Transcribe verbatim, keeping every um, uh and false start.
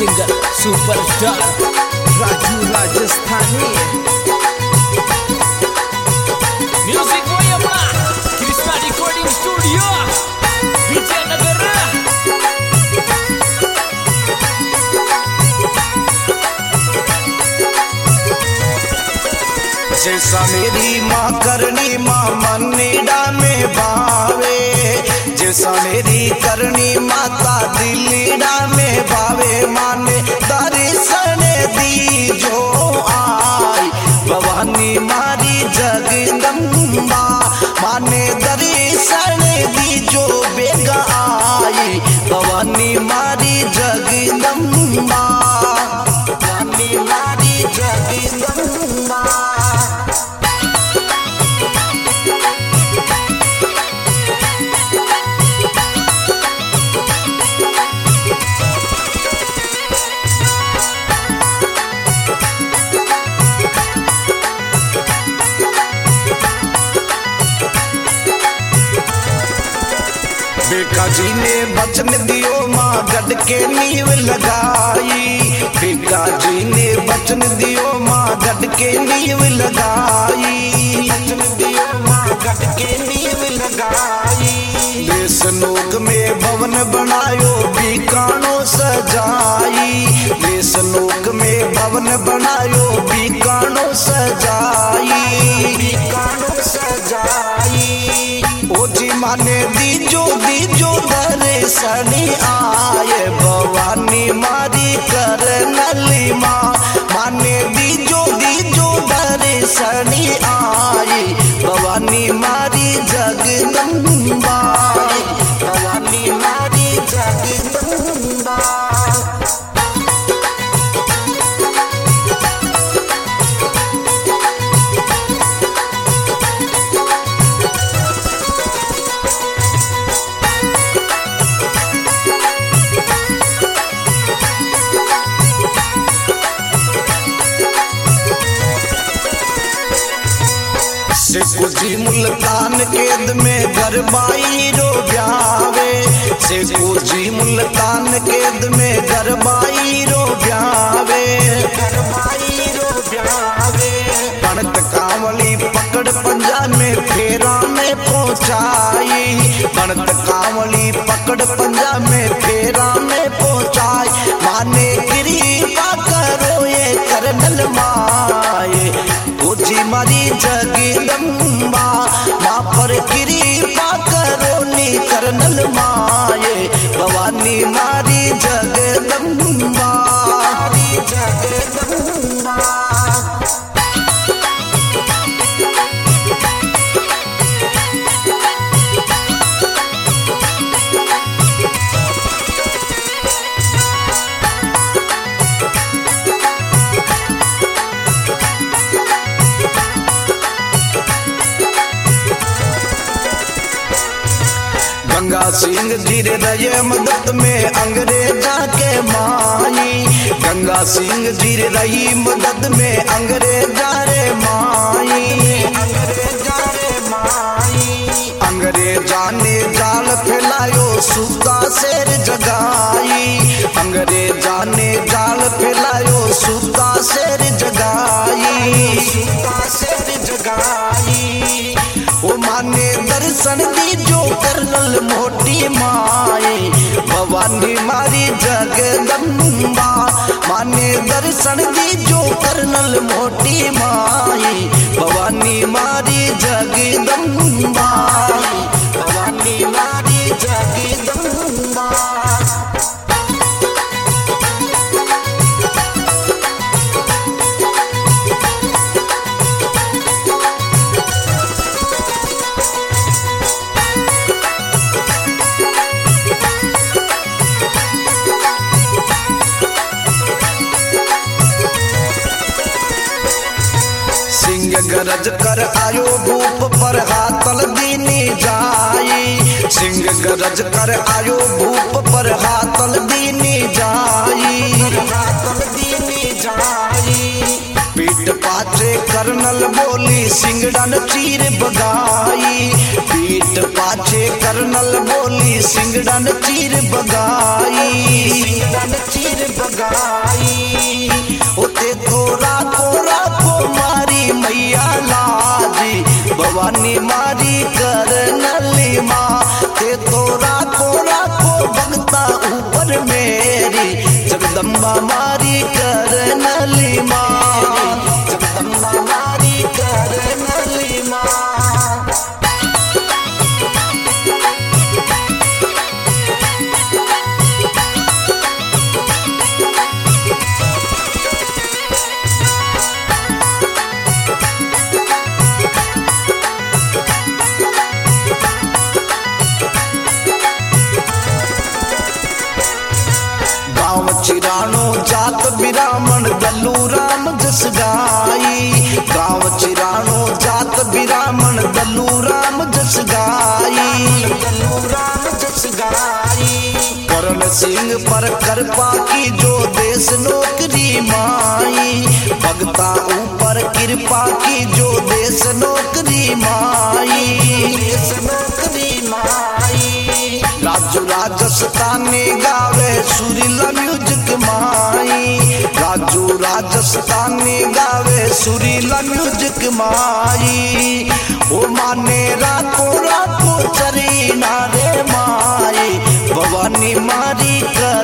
Singer superstar Raju Rajasthani. Music वोयमा Krishna recording studio Vijaynagar. जैसा मेरी माँ करनी माँ मनीडा में बावे, जैसा मेरी करनी माता दिलीडा में बावे। माने दर्शन दी जो आई भवानी मारी जगदम्बा, माने दर्शन दी जो बेगा आई भवानी मारी जगदम्बा, भवानी मारी जगदम्बा। बेका जी ने वचन दियो माँ गढ़ के नींव लगाई, बेका जी ने वचन दियो माँ गढ़ के नींव लगाई, वचन दियो माँ गढ़ के नींव लगाई। देश लोक में भवन बनायो बीकानो सजाई, देश लोक में भवन बनायो बीकानो सजाई, बीकानो सजाई। ओ जी माने दीजो दीजो दर्शन आए भवानी मारी करनली माँ, माने दीजो दीजो दर्शन आए भवानी मारी जगदम्बा, भवानी मारी जगदम्बा। शेखू जी मुल्तान केद में गरबाई रो ब्यावे, शेखू जी मुल्तान केद में गरबाई रो ब्यावे, गरबाई रो ब्यावे। बनत कांवली पकड़ पंजा में फेरा में पहुंचाई, बनत कांवली पकड़ पंजा में फेरा में पहुंचाई। माने कृपा करो ये करनल माए जी मारी जगदम्बा, माँ पर कृपा करो नी करनल माए भवानी मारी जगदम्बा, मारी जगदम्बा। गंगा सिंह जी रहे मदद में अंग्रेजा के माई, गंगा सिंह जी रही मदद में अंग्रेजा रे माई, अंग्रेजा रे माई। अंग्रेजा ने जाल फैलायो सूता शेर जगाई, अंग्रेजा ने जाल फैलायो सूता शेर जगाई, सूता शेर जगाई। ओ माने दर्शन दी जो करनल मोटी माए भवानी मारी जगदम्बा, माने दर्शन दी जो करनल मोटी माए भवानी मारी जगदम्बा, भवानी मारी जगदम्बा। गरज कर आयो भूप पर हाथल दीनी जाई, सिंह गरज कर आयो भूप पर हाथल दीनी जाई, हाथल दीनी जाई। पीठ पाछे करनल बोली सिंगड़न चीर बगाई, पीठ पाछे करनल बोली सिंगड़न चीर बगाई, सिंगड़न चीर बगाई। मारी कर नली माँ ते तो राखो राखो भगता ऊपर मेरी जगदम्बा मारी कर नली माँ जगदम्बा मारी कर नली माँ। चिराणो जात बिरामण दल्लू राम जस गाई गाँव चिराणो जात बिरामण दल्लू राम जस गाई दल्लू राम जस गाई करण सिंह पर कृपा की जो देश नौकरी माई भगता ऊपर कृपा की जो देश नौकरी माई देश नौकरी माई। राजू राजस्थानी गावे सुरीला म्यूजिक माई राजू राजस्थानी गावे सुरीला म्यूजिक माई ओ माने राखो राखो चरी नारे माई भवानी मारी कर